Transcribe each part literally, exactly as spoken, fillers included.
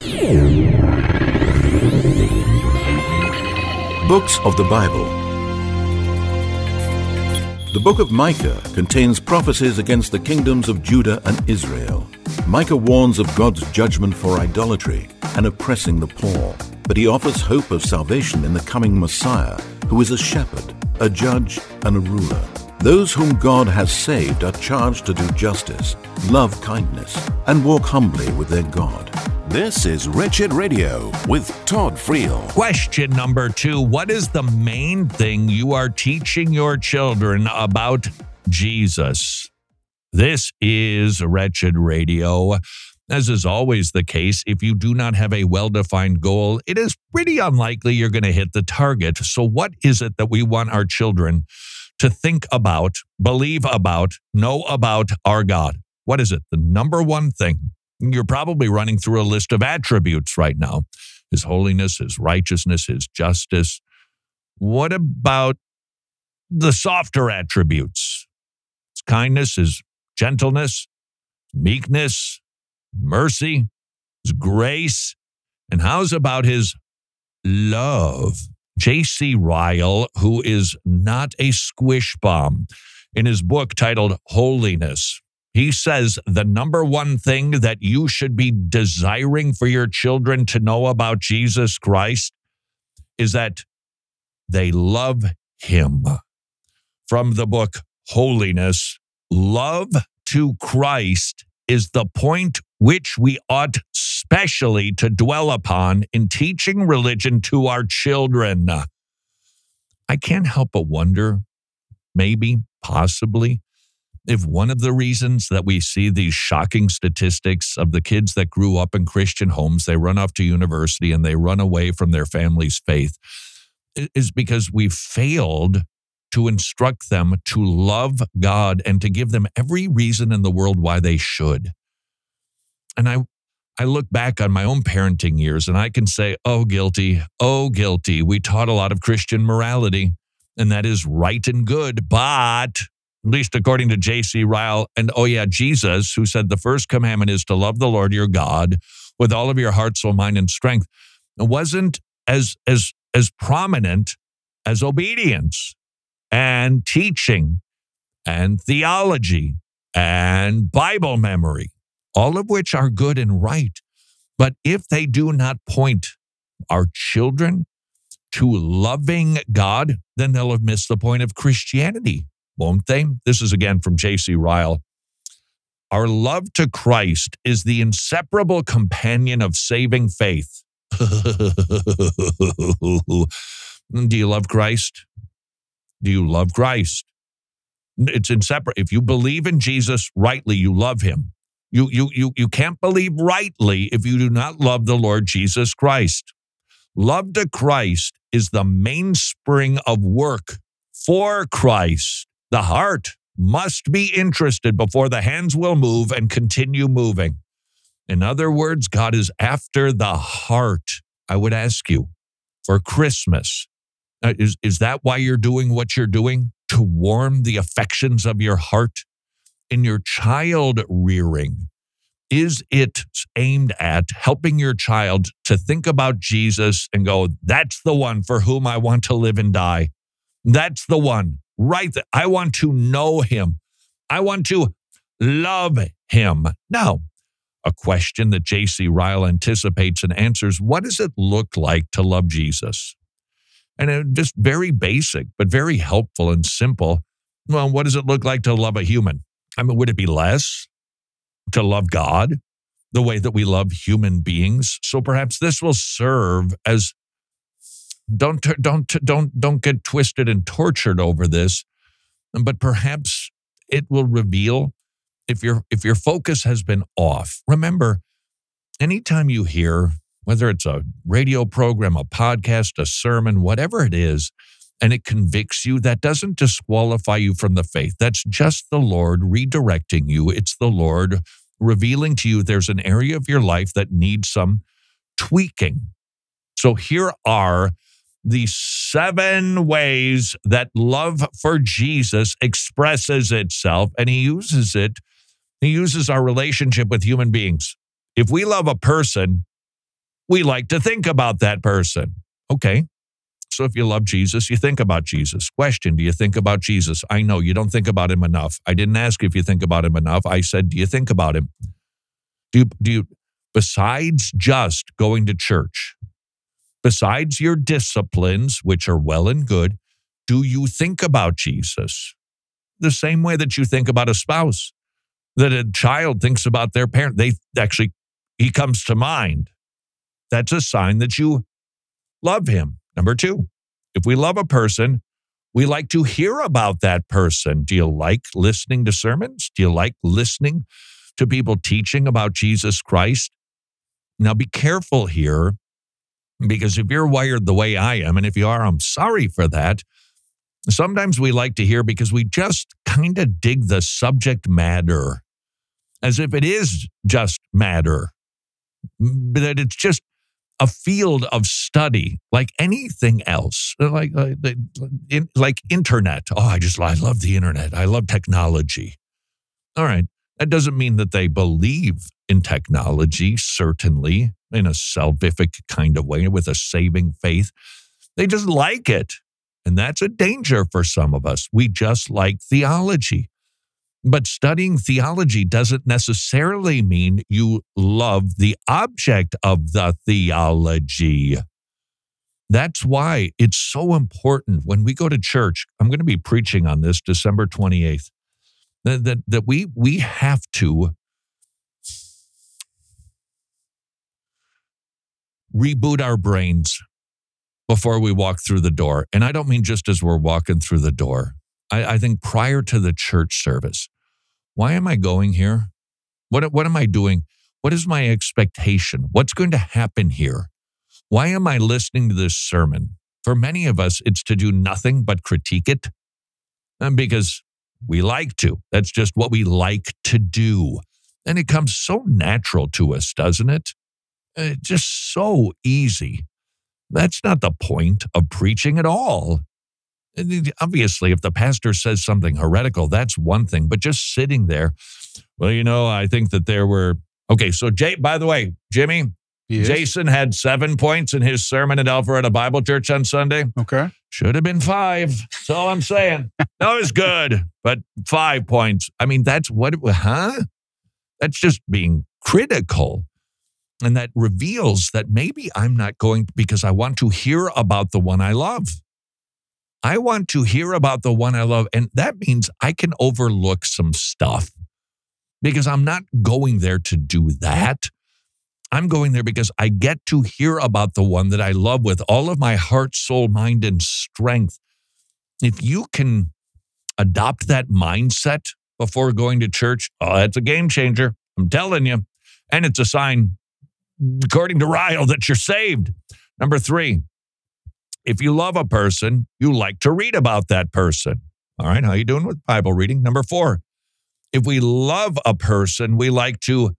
Books of the Bible. The book of Micah contains prophecies against the kingdoms of Judah and Israel. Micah warns of God's judgment for idolatry and oppressing the poor, but he offers hope of salvation in the coming Messiah, who is a shepherd, a judge, and a ruler. Those whom God has saved are charged to do justice, love kindness, and walk humbly with their God. This is Wretched Radio with Todd Friel. Question number two. What is the main thing you are teaching your children about Jesus? This is Wretched Radio. As is always the case, if you do not have a well-defined goal, it is pretty unlikely you're going to hit the target. So what is it that we want our children to think about, believe about, know about our God? What is it? The number one thing. You're probably running through a list of attributes right now. His holiness, his righteousness, his justice. What about the softer attributes? His kindness, his gentleness, meekness, mercy, his grace. And how's about his love? J C Ryle, who is not a squish bomb, in his book titled Holiness, he says the number one thing that you should be desiring for your children to know about Jesus Christ is that they love him. From the book Holiness, love to Christ is the point which we ought specially to dwell upon in teaching religion to our children. I can't help but wonder, maybe, possibly, if one of the reasons that we see these shocking statistics of the kids that grew up in Christian homes, they run off to university and they run away from their family's faith, is because we failed to instruct them to love God and to give them every reason in the world why they should. And I I look back on my own parenting years and I can say, oh, guilty, oh, guilty. We taught a lot of Christian morality, and that is right and good, but at least according to J C Ryle, and oh yeah, Jesus, who said the first commandment is to love the Lord your God with all of your heart, soul, mind, and strength, it wasn't as, as, as prominent as obedience and teaching and theology and Bible memory, all of which are good and right. But if they do not point our children to loving God, then they'll have missed the point of Christianity, won't they? This is again from J C Ryle. Our love to Christ is the inseparable companion of saving faith. Do you love Christ? Do you love Christ? It's inseparable. If you believe in Jesus rightly, you love him. You, you, you, you can't believe rightly if you do not love the Lord Jesus Christ. Love to Christ is the mainspring of work for Christ. The heart must be interested before the hands will move and continue moving. In other words, God is after the heart. I would ask you, for Christmas, uh, is, is that why you're doing what you're doing? To warm the affections of your heart? In your child rearing, is it aimed at helping your child to think about Jesus and go, that's the one for whom I want to live and die? That's the one. Right. I want to know him. I want to love him. Now, a question that J C Ryle anticipates and answers, what does it look like to love Jesus? And it, just very basic, but very helpful and simple. Well, what does it look like to love a human? I mean, would it be less to love God the way that we love human beings? So perhaps this will serve as Don't, don't, don't, don't get twisted and tortured over this, but perhaps it will reveal if your, if your focus has been off. Remember, anytime you hear, whether it's a radio program, a podcast, a sermon, whatever it is, and it convicts you, that doesn't disqualify you from the faith. That's just the Lord redirecting you. It's the Lord revealing to you there's an area of your life that needs some tweaking. So here are the seven ways that love for Jesus expresses itself, and he uses it, he uses our relationship with human beings. If we love a person, We like to think about that person. Okay. So if you love Jesus, you think about Jesus. Question, do you think about Jesus? I know you don't think about him enough. I didn't ask if you think about him enough. I said, do you think about him? Do you, do you, besides just going to church, besides your disciplines, which are well and good, do you think about Jesus? The same way that you think about a spouse, that a child thinks about their parent. They actually, he comes to mind. That's a sign that you love him. Number two, if we love a person, we like to hear about that person. Do you like listening to sermons? Do you like listening to people teaching about Jesus Christ? Now be careful here, because if you're wired the way I am, and if you are, I'm sorry for that. Sometimes we like to hear because we just kind of dig the subject matter as if it is just matter, but that it's just a field of study like anything else, like, like, like internet. Oh, I just, I love the internet. I love technology. All right. That doesn't mean that they believe in technology, certainly in a salvific kind of way with a saving faith. They just like it. And that's a danger for some of us. We just like theology. But studying theology doesn't necessarily mean you love the object of the theology. That's why it's so important when we go to church. I'm going to be preaching on this December twenty-eighth, that, that, that we, we have to reboot our brains before we walk through the door. And I don't mean just as we're walking through the door. I, I think prior to the church service. Why am I going here? What, what am I doing? What is my expectation? What's going to happen here? Why am I listening to this sermon? For many of us, it's to do nothing but critique it. And because we like to. That's just what we like to do. And it comes so natural to us, doesn't it? It's just so easy. That's not the point of preaching at all. Obviously, if the pastor says something heretical, that's one thing. But just sitting there, well, you know, I think that there were, okay, so Jay, by the way, Jimmy, yes. Jason had seven points in his sermon at Alpharetta Bible Church on Sunday. Okay. Should have been five. That's all I'm saying. No, it was good, but five points. I mean, that's what, it, huh? That's just being critical. And that reveals that maybe I'm not going because I want to hear about the one I love. I want to hear about the one I love. And that means I can overlook some stuff because I'm not going there to do that. I'm going there because I get to hear about the one that I love with all of my heart, soul, mind, and strength. If you can adopt that mindset before going to church, oh, that's a game changer. I'm telling you. And it's a sign, according to Ryle, that you're saved. Number three, if you love a person, you like to read about that person. All right, how you doing with Bible reading? Number four, if we love a person, we like to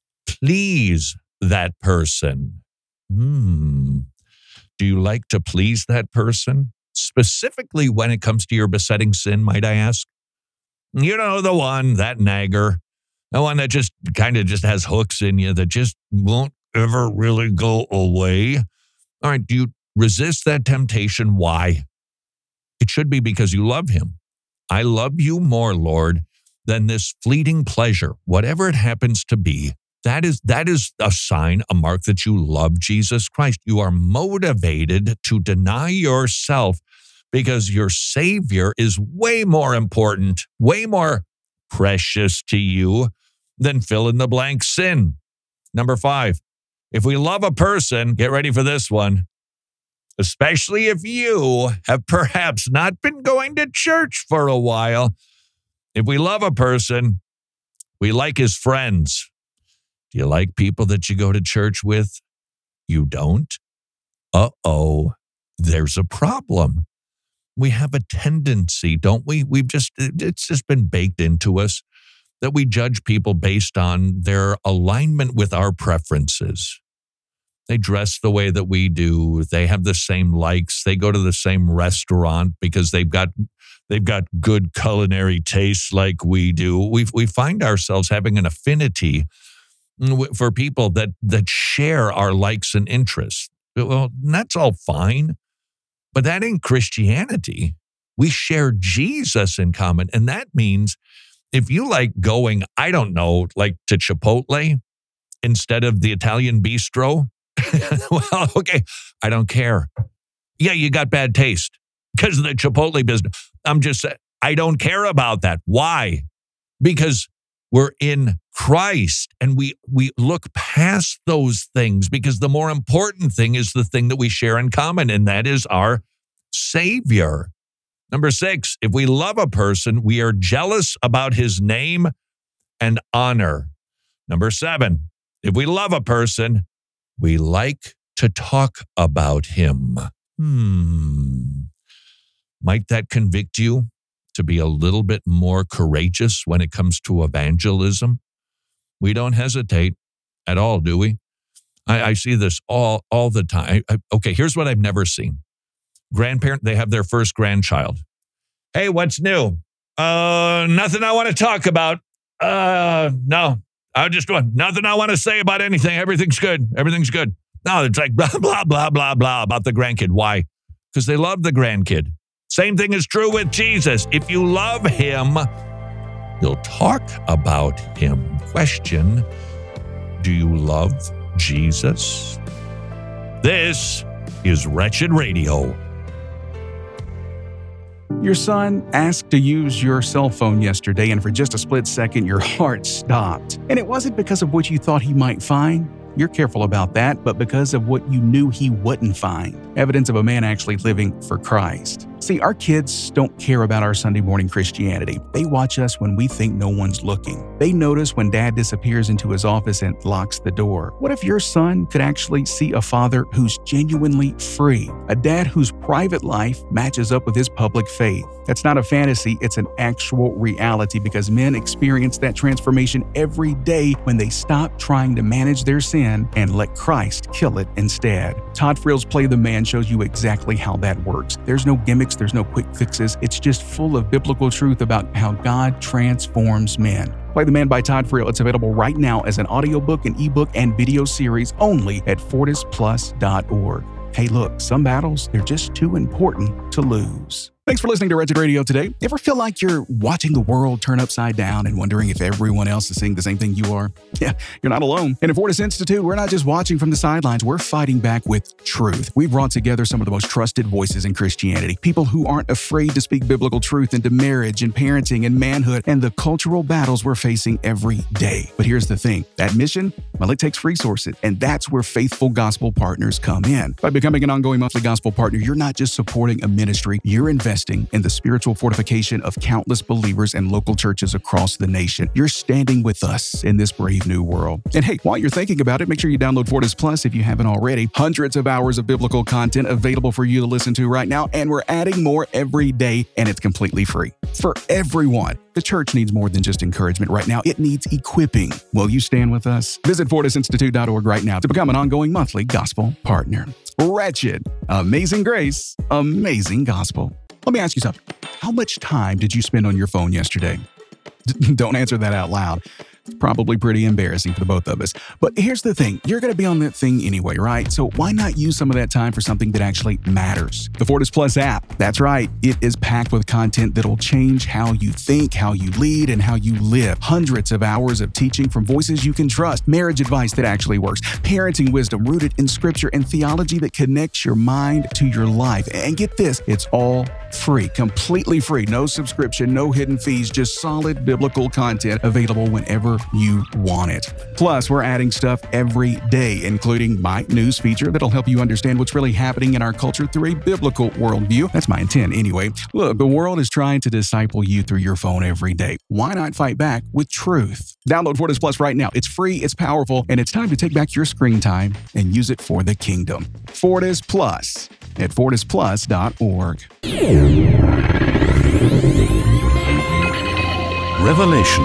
please that person. Hmm. Do you like to please that person? Specifically when it comes to your besetting sin, might I ask? You know, the one, that nagger, the one that just kind of just has hooks in you that just won't ever really go away. All right, do you resist that temptation? Why? It should be because you love him. I love you more, Lord, than this fleeting pleasure, whatever it happens to be. That is, that is a sign, a mark that you love Jesus Christ. You are motivated to deny yourself because your Savior is way more important, way more precious to you than fill in the blank sin. Number five, if we love a person, get ready for this one, especially if you have perhaps not been going to church for a while. If we love a person, we like his friends. Do you like people that you go to church with? You don't? Uh-oh, there's a problem. We have a tendency, don't we? We've just, it's just been baked into us that we judge people based on their alignment with our preferences. They dress the way that we do. They have the same likes. They go to the same restaurant because they've got they've got good culinary tastes like we do. We we find ourselves having an affinity for people that that share our likes and interests. Well, that's all fine, but that ain't Christianity. We share Jesus in common, and that means if you like going, I don't know, like to Chipotle instead of the Italian bistro, well, okay, I don't care. Yeah, you got bad taste because of the Chipotle business. I'm just saying, I don't care about that. Why? Because we're in Christ and we we look past those things because the more important thing is the thing that we share in common, and that is our Savior. Number six, if we love a person, we are jealous about his name and honor. Number seven, if we love a person, we like to talk about him. Hmm. Might that convict you to be a little bit more courageous when it comes to evangelism? We don't hesitate at all, do we? I, I see this all, all the time. I, okay, here's what I've never seen. Grandparent, they have their first grandchild. Hey, what's new? Uh, nothing I want to talk about. Uh, no, I just want nothing I want to say about anything. Everything's good. Everything's good. No, it's like blah, blah, blah, blah, blah about the grandkid. Why? Because they love the grandkid. Same thing is true with Jesus. If you love him, you'll talk about him. Question, do you love Jesus? This is Wretched Radio. Your son asked to use your cell phone yesterday, and for just a split second, your heart stopped. And it wasn't because of what you thought he might find. You're careful about that, but because of what you knew he wouldn't find. Evidence of a man actually living for Christ. See, our kids don't care about our Sunday morning Christianity. They watch us when we think no one's looking. They notice when dad disappears into his office and locks the door. What if your son could actually see a father who's genuinely free? A dad whose private life matches up with his public faith. That's not a fantasy, it's an actual reality because men experience that transformation every day when they stop trying to manage their sin and let Christ kill it instead. Todd Frill's Play the Man shows you exactly how that works. There's no gimmicks, there's no quick fixes. It's just full of biblical truth about how God transforms men. Play the Man by Todd Frill. It's available right now as an audiobook, an ebook, and video series only at fortis plus dot org. Hey, look, some battles, they're just too important to lose. Thanks for listening to Wretched Radio today. Ever feel like you're watching the world turn upside down and wondering if everyone else is seeing the same thing you are? Yeah, you're not alone. And at Fortis Institute, we're not just watching from the sidelines, we're fighting back with truth. We've brought together some of the most trusted voices in Christianity, people who aren't afraid to speak biblical truth into marriage and parenting and manhood and the cultural battles we're facing every day. But here's the thing, that mission, well, it takes resources, and that's where faithful gospel partners come in. By becoming an ongoing monthly gospel partner, you're not just supporting a ministry, you're investing in the spiritual fortification of countless believers and local churches across the nation. You're standing with us in this brave new world. And hey, while you're thinking about it, make sure you download Fortis Plus if you haven't already. Hundreds of hours of biblical content available for you to listen to right now, and we're adding more every day, and it's completely free. For everyone. The church needs more than just encouragement right now. It needs equipping. Will you stand with us? Visit fortis institute dot org right now to become an ongoing monthly gospel partner. Wretched, amazing grace, amazing gospel. Let me ask you something. How much time did you spend on your phone yesterday? D- don't answer that out loud. It's probably pretty embarrassing for the both of us. But here's the thing. You're going to be on that thing anyway, right? So why not use some of that time for something that actually matters? The Fortis Plus app. That's right. It is packed with content that'll change how you think, how you lead, and how you live. Hundreds of hours of teaching from voices you can trust, marriage advice that actually works, parenting wisdom rooted in scripture, and theology that connects your mind to your life. And get this, it's all free, completely free. No subscription, no hidden fees, just solid biblical content available whenever you want it. Plus, we're adding stuff every day, including my news feature that'll help you understand what's really happening in our culture through a biblical worldview. That's my intent anyway. Look, the world is trying to disciple you through your phone every day. Why not fight back with truth? Download Fortis Plus right now. It's free, it's powerful, and it's time to take back your screen time and use it for the kingdom. Fortis Plus at fortis plus dot org. Revelation.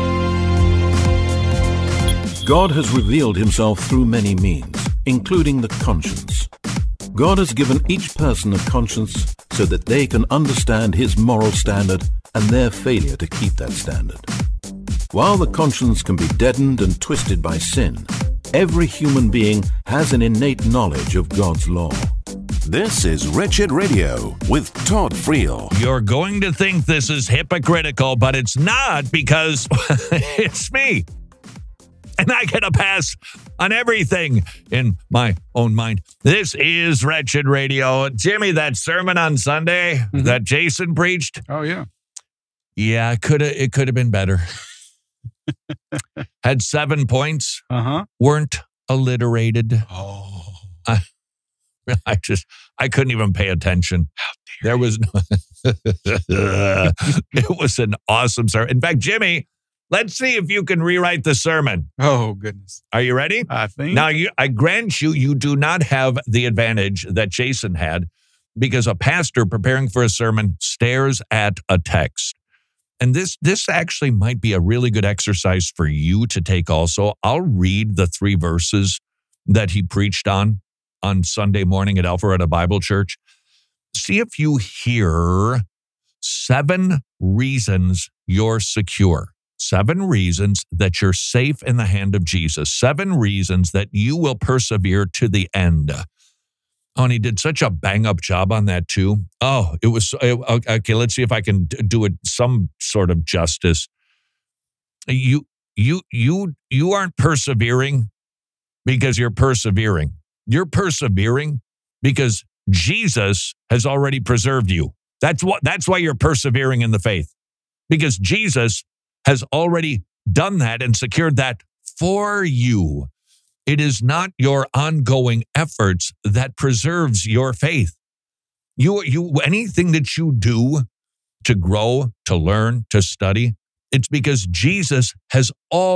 God has revealed himself through many means, including the conscience. God has given each person a conscience so that they can understand his moral standard and their failure to keep that standard. While the conscience can be deadened and twisted by sin, every human being has an innate knowledge of God's law. This is Wretched Radio with Todd Friel. You're going to think this is hypocritical, but it's not, because it's me. And I get a pass on everything in my own mind. This is Wretched Radio. Jimmy, that sermon on Sunday mm-hmm. that Jason preached. Oh, yeah. Yeah, it could have it could have been better. Had seven points. Uh-huh. Weren't alliterated. Oh. I, I just, I couldn't even pay attention. There was no, it was an awesome sermon. In fact, Jimmy, let's see if you can rewrite the sermon. Oh, goodness. Are you ready? I think. Now, you, I grant you, you do not have the advantage that Jason had, because a pastor preparing for a sermon stares at a text. And this, this actually might be a really good exercise for you to take also. I'll read the three verses that he preached on on Sunday morning at Alpharetta Bible Church. See if you hear seven reasons you're secure. Seven reasons that you're safe in the hand of Jesus. Seven reasons that you will persevere to the end. Oh, and he did such a bang-up job on that too. Oh, it was, okay, let's see if I can do it some sort of justice. You, you, you, you aren't persevering because you're persevering. You're persevering because Jesus has already preserved you. That's what, that's why you're persevering in the faith, because Jesus has already done that and secured that for you. It is not your ongoing efforts that preserves your faith. You, you, anything that you do to grow, to learn, to study, it's because Jesus has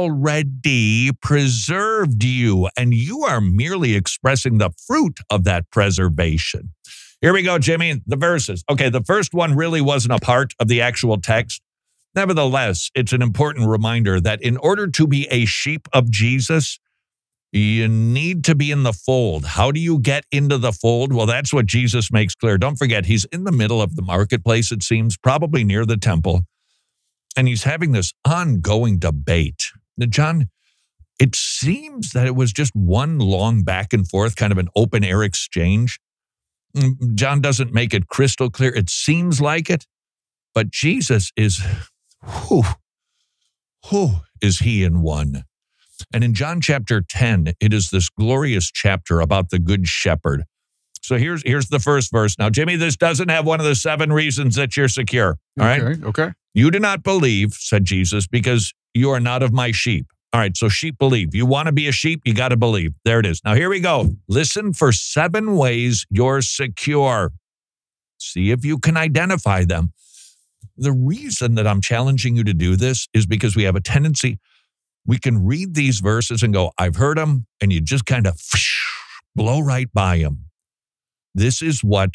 already preserved you, and you are merely expressing the fruit of that preservation. Here we go, Jimmy, the verses. Okay, the first one really wasn't a part of the actual text. Nevertheless, it's an important reminder that in order to be a sheep of Jesus, you need to be in the fold. How do you get into the fold? Well, that's what Jesus makes clear. Don't forget, he's in the middle of the marketplace, it seems, probably near the temple. And he's having this ongoing debate. Now, John, it seems that it was just one long back and forth, kind of an open air exchange. John doesn't make it crystal clear. It seems like it, but Jesus is, who, who is he in one? And in John chapter ten, it is this glorious chapter about the good shepherd. So here's here's the first verse. Now, Jimmy, this doesn't have one of the seven reasons that you're secure. All right? Okay, okay. You do not believe, said Jesus, because you are not of my sheep. All right, so sheep believe. You want to be a sheep, you got to believe. There it is. Now, here we go. Listen for seven ways you're secure. See if you can identify them. The reason that I'm challenging you to do this is because we have a tendency, we can read these verses and go, I've heard them, and you just kind of blow right by them. This is what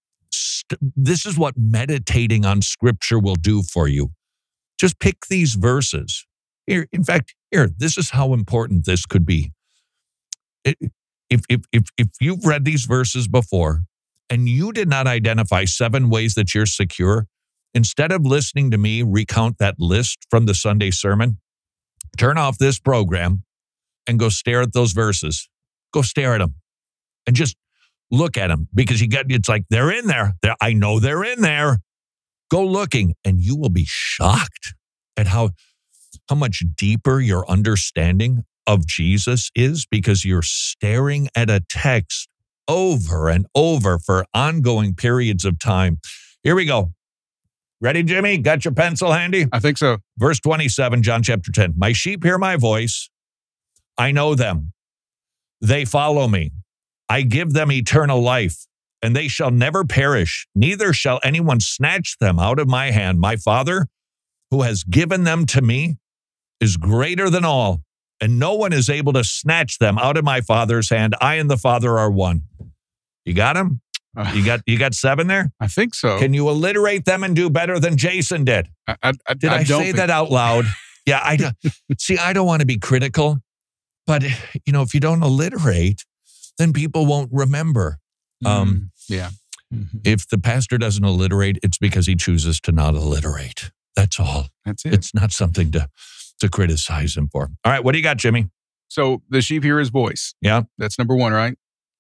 this is what meditating on Scripture will do for you. Just pick these verses. Here, in fact, here, this is how important this could be. If if if if you've read these verses before and you did not identify seven ways that you're secure, instead of listening to me recount that list from the Sunday sermon, turn off this program and go stare at those verses. Go stare at them and just look at them, because you got, it's like, they're in there. They're, I know they're in there. Go looking, and you will be shocked at how, how much deeper your understanding of Jesus is, because you're staring at a text over and over for ongoing periods of time. Here we go. Ready, Jimmy? Got your pencil handy? I think so. Verse twenty-seven, John chapter ten. My sheep hear my voice. I know them. They follow me. I give them eternal life, and they shall never perish. Neither shall anyone snatch them out of my hand. My Father, who has given them to me, is greater than all, and no one is able to snatch them out of my Father's hand. I and the Father are one. You got them? Uh, You got you got seven there? I think so. Can you alliterate them and do better than Jason did? I, I, I, Did I, I don't say think- that out loud? Yeah, I don't. See, I don't want to be critical, but you know, if you don't alliterate, then people won't remember. Um, Mm, yeah. Mhm. If the pastor doesn't alliterate, it's because he chooses to not alliterate. That's all. That's it. It's not something to to criticize him for. All right, what do you got, Jimmy? So the sheep hear his voice. Yeah. That's number one, right?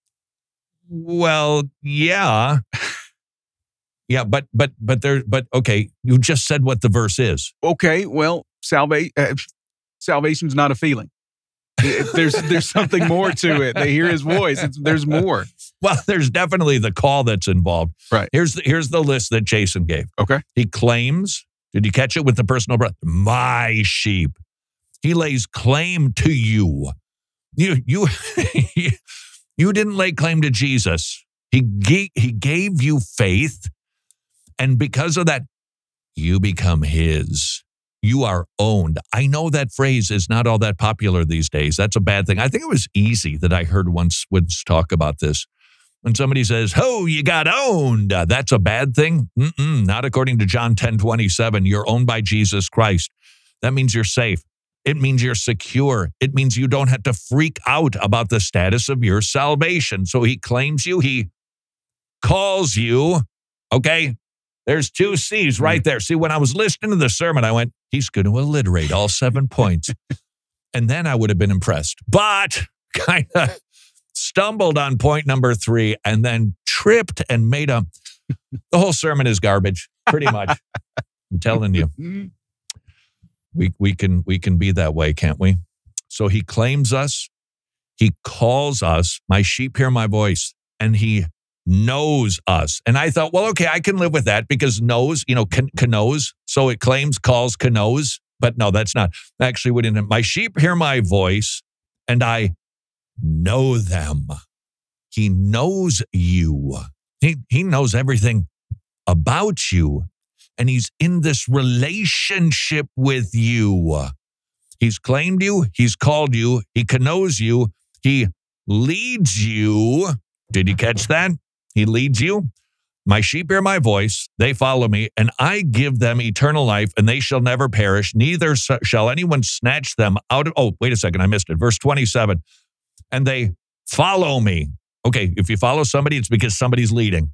Well, yeah. Yeah, but but but there but okay, you just said what the verse is. Okay, well, salva- uh, salvation's not a feeling. There's there's something more to it. They hear his voice. It's, there's more. Well, there's definitely the call that's involved. Right. Here's the, here's the list that Jason gave. Okay. He claims, did you catch it with the personal breath? My sheep. He lays claim to you. You you you didn't lay claim to Jesus. He gave, he gave you faith, and because of that, you become his. You are owned. I know that phrase is not all that popular these days. That's a bad thing. I think it was Easy that I heard once once talk about this. When somebody says, "Oh, you got owned," uh, that's a bad thing. Mm-mm, not according to John ten twenty-seven. You're owned by Jesus Christ. That means you're safe. It means you're secure. It means you don't have to freak out about the status of your salvation. So he claims you. He calls you. Okay? There's two C's right there. See, when I was listening to the sermon, I went, he's going to alliterate all seven points. And then I would have been impressed. But kind of stumbled on point number three and then tripped and made a, the whole sermon is garbage, pretty much. I'm telling you. We we can we can be that way, can't we? So he claims us. He calls us. My sheep hear my voice. And he knows us. And I thought, well, okay, I can live with that because knows, you know, can, can knows. So it claims, calls, can knows. But no, that's not. Actually, we didn't. My sheep hear my voice and I know them. He knows you. He, he knows everything about you. And he's in this relationship with you. He's claimed you. He's called you. He knows you. He leads you. Did you catch that? He leads you. My sheep hear my voice. They follow me, and I give them eternal life, and they shall never perish. Neither shall anyone snatch them out of. Oh, wait a second. I missed it. Verse twenty-seven. And they follow me. Okay, if you follow somebody, it's because somebody's leading.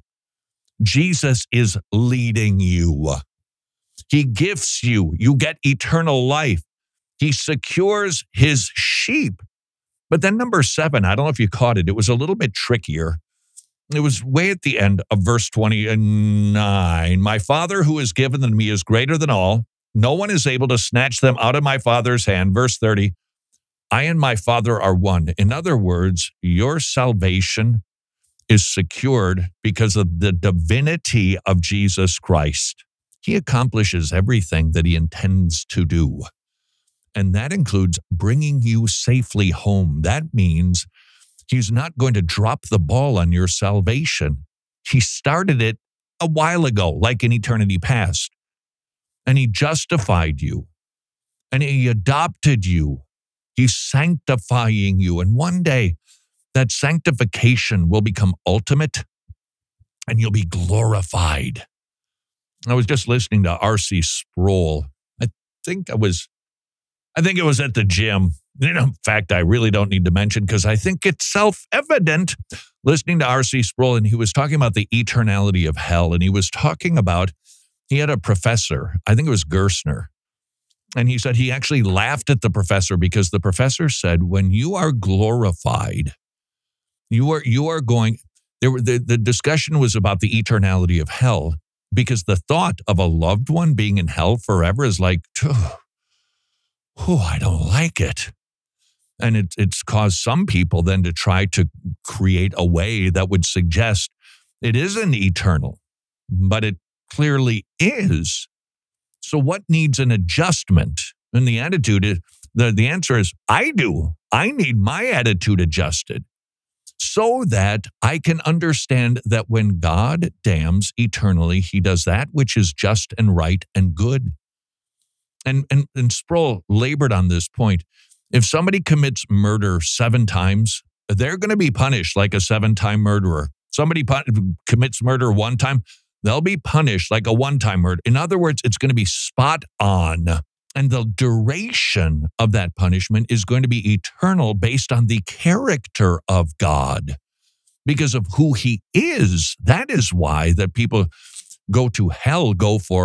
Jesus is leading you. He gifts you. You get eternal life. He secures his sheep. But then number seven, I don't know if you caught it. It was a little bit trickier. It was way at the end of verse twenty-nine. My Father who has given them to me is greater than all. No one is able to snatch them out of my Father's hand. Verse thirty, I and my Father are one. In other words, your salvation is secured because of the divinity of Jesus Christ. He accomplishes everything that he intends to do. And that includes bringing you safely home. That means he's not going to drop the ball on your salvation. He started it a while ago, like in eternity past. And he justified you. And he adopted you. He's sanctifying you. And one day, that sanctification will become ultimate and you'll be glorified. I was just listening to R C Sproul. I think I was, I think it was at the gym. You know, in fact, I really don't need to mention because I think it's self-evident listening to R C Sproul, and he was talking about the eternality of hell. And he was talking about, he had a professor, I think it was Gerstner. And he said he actually laughed at the professor because the professor said, when you are glorified, You are you are going, there were, the, the discussion was about the eternality of hell because the thought of a loved one being in hell forever is like, oh, I don't like it. And it, it's caused some people then to try to create a way that would suggest it isn't eternal, but it clearly is. So what needs an adjustment? And the attitude is, the, the answer is, I do. I need my attitude adjusted. So that I can understand that when God damns eternally, he does that which is just and right and good. And, and, and Sproul labored on this point. If somebody commits murder seven times, they're going to be punished like a seven-time murderer. Somebody pun- commits murder one time, they'll be punished like a one-time murder. In other words, it's going to be spot on. And the duration of that punishment is going to be eternal based on the character of God. Because of who he is. That is why that people go to hell, go for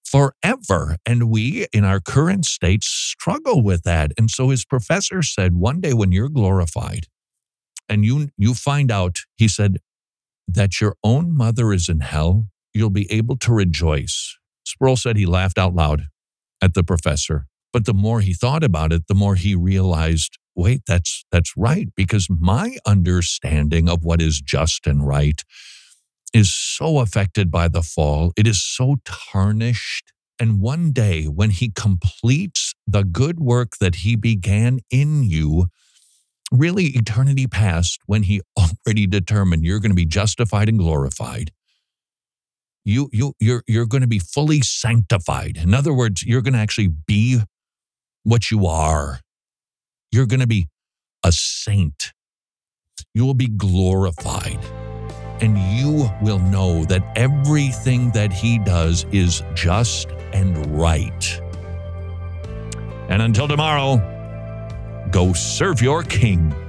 forever. And we, in our current state, struggle with that. And so his professor said, one day when you're glorified and you, you find out, he said, that your own mother is in hell, you'll be able to rejoice. Sproul said he laughed out loud at the professor. But the more he thought about it, the more he realized, wait, that's that's right, because my understanding of what is just and right is so affected by the fall. It is so tarnished. And one day when he completes the good work that he began in you, really eternity past, when he already determined you're going to be justified and glorified, you, you, you're, you're going to be fully sanctified. In other words, you're going to actually be what you are. You're going to be a saint. You will be glorified. And you will know that everything that he does is just and right. And until tomorrow, go serve your King.